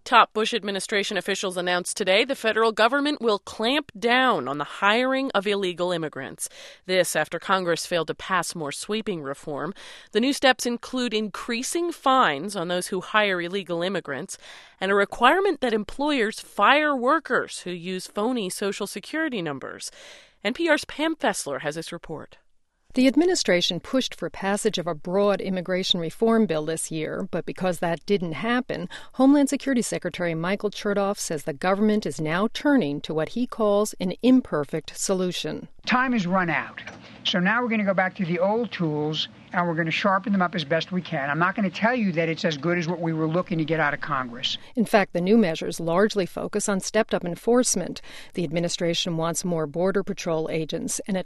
Top Bush administration officials announced today the federal government will clamp down on the hiring of illegal immigrants. This after Congress failed to pass more sweeping reform. The new steps include increasing fines on those who hire illegal immigrants and a requirement that employers fire workers who use phony Social Security numbers. NPR's Pam Fessler has this report. The administration pushed for passage of a broad immigration reform bill this year, but because that didn't happen, Homeland Security Secretary Michael Chertoff says the government is now turning to what he calls an imperfect solution. Time has run out, so now we're going to go back to the old tools and we're going to sharpen them up as best we can. I'm not going to tell you that it's as good as what we were looking to get out of Congress. In fact, the new measures largely focus on stepped-up enforcement. The administration wants more Border Patrol agents and a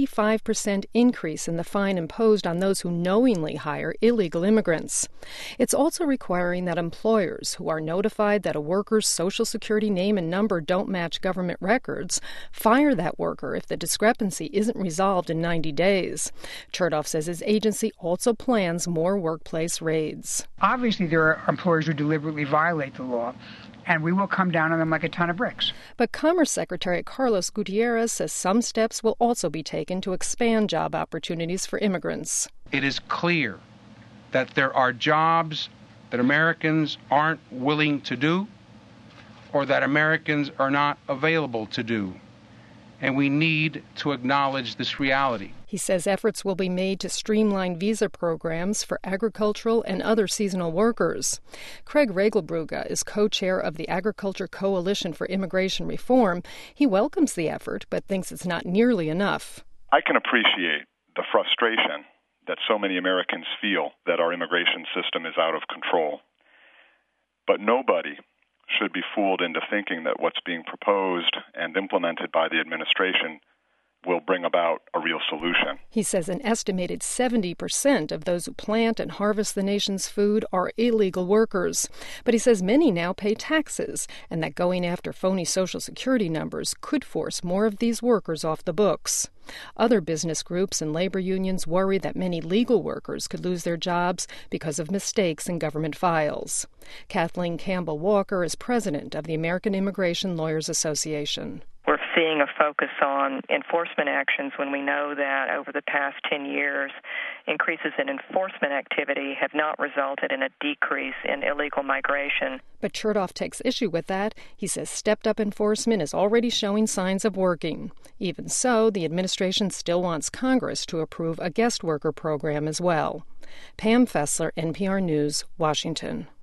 25% increase in the fine imposed on those who knowingly hire illegal immigrants. It's also requiring that employers who are notified that a worker's Social Security name and number don't match government records fire that worker if the discrepancy isn't resolved in 90 days. Chertoff says his agency also plans more workplace raids. Obviously, there are employers who deliberately violate the law, and we will come down on them like a ton of bricks. But Commerce Secretary Carlos Gutierrez says some steps will also be taken to expand job opportunities for immigrants. It is clear that there are jobs that Americans aren't willing to do or that Americans are not available to do. And we need to acknowledge this reality. He says efforts will be made to streamline visa programs for agricultural and other seasonal workers. Craig Regelbrugge is co-chair of the Agriculture Coalition for Immigration Reform. He welcomes the effort, but thinks it's not nearly enough. I can appreciate the frustration that so many Americans feel that our immigration system is out of control. But nobody should be fooled into thinking that what's being proposed and implemented by the administration will bring about a real solution. He says an estimated 70% of those who plant and harvest the nation's food are illegal workers. But he says many now pay taxes, and that going after phony Social Security numbers could force more of these workers off the books. Other business groups and labor unions worry that many legal workers could lose their jobs because of mistakes in government files. Kathleen Campbell Walker is president of the American Immigration Lawyers Association. We're seeing a focus on enforcement actions when we know that over the past 10 years, increases in enforcement activity have not resulted in a decrease in illegal migration. But Chertoff takes issue with that. He says stepped-up enforcement is already showing signs of working. Even so, the administration still wants Congress to approve a guest worker program as well. Pam Fessler, NPR News, Washington.